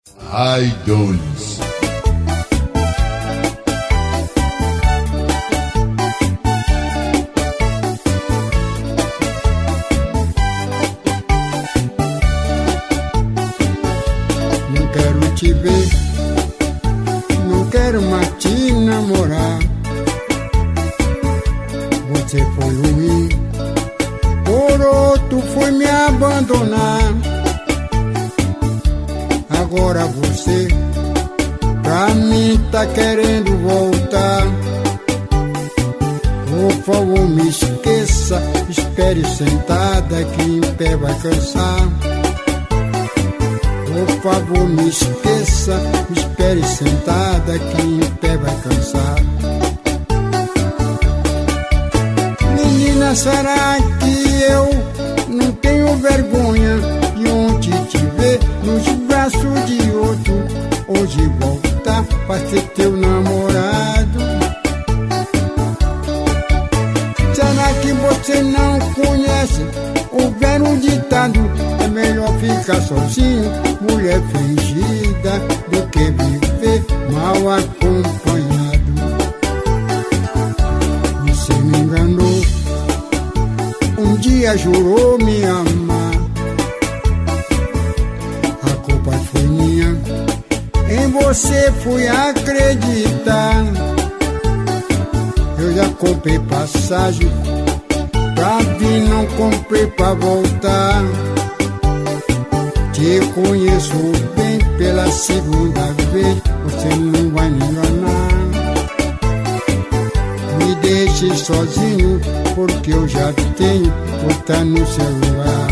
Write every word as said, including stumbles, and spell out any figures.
Idols. Não quero te ver, não quero mais te namorar. Você foi ruim, por outro foi me abandonar. Agora você pra mim tá querendo voltar. Por favor me esqueça, espere sentada que em pé vai cansar. Por favor me esqueça, espere sentada que em pé vai cansar. Menina, será que eu não tenho vergonha de ontem te ver nos braços de outro, hoje voltar pra ser teu namorado? Será que você não conhece o velho ditado? É melhor ficar sozinho, mulher fingida, do que viver mal acompanhado. Você me enganou, um dia jurou me amar. A culpa foi minha, em você fui acreditar. Eu já comprei passagem pra vir, não comprei pra voltar. Te conheço bem pela segunda vez, você não vai me enganar. Me deixe sozinho, porque eu já tenho outra no celular.